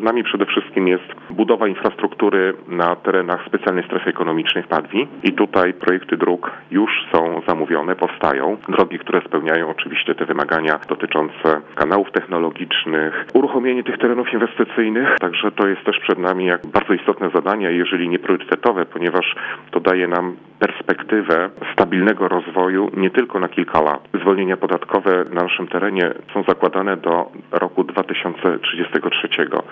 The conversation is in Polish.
Przed nami przede wszystkim jest budowa infrastruktury na terenach specjalnej strefy ekonomicznej w Padwi i tutaj projekty dróg już są zamówione, powstają. Drogi, które spełniają oczywiście te wymagania dotyczące kanałów technologicznych, uruchomienie tych terenów inwestycyjnych, także to jest też przed nami jak bardzo istotne zadanie, jeżeli nie priorytetowe, ponieważ to daje nam perspektywę stabilnego rozwoju nie tylko na kilka lat. Zwolnienia podatkowe na naszym terenie są zakładane do roku 2033.